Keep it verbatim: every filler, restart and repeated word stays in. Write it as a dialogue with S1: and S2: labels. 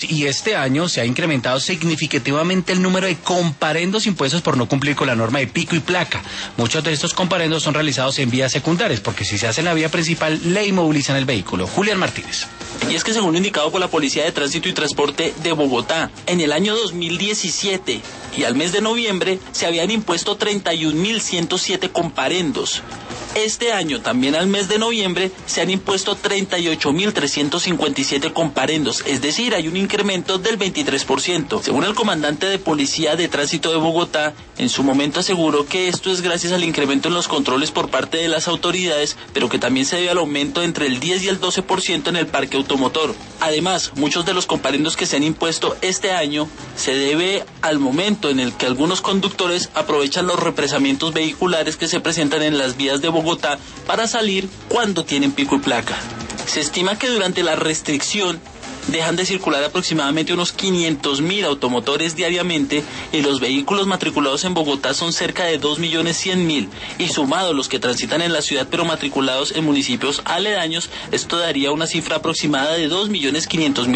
S1: Y este año se ha incrementado significativamente el número de comparendos impuestos por no cumplir con la norma de pico y placa. Muchos de estos comparendos son realizados en vías secundarias, porque si se hace en la vía principal, le inmovilizan el vehículo. Julián Martínez.
S2: Y es que según lo indicado por la Policía de Tránsito y Transporte de Bogotá, en el año dos mil diecisiete y al mes de noviembre se habían impuesto treinta y un mil ciento siete comparendos. Este año, también al mes de noviembre, se han impuesto treinta y ocho mil trescientos cincuenta y siete comparendos, es decir, hay un incremento del veintitrés por ciento. Según el comandante de Policía de Tránsito de Bogotá, en su momento aseguró que esto es gracias al incremento en los controles por parte de las autoridades, pero que también se debe al aumento entre el diez y el doce por ciento en el parque automotor. Además, muchos de los comparendos que se han impuesto este año se debe al momento en el que algunos conductores aprovechan los represamientos vehiculares que se presentan en las vías de Bogotá para salir cuando tienen pico y placa. Se estima que durante la restricción dejan de circular aproximadamente unos quinientos mil automotores diariamente y los vehículos matriculados en Bogotá son cerca de dos millones cien mil y sumados los que transitan en la ciudad pero matriculados en municipios aledaños, esto daría una cifra aproximada de dos millones quinientos mil.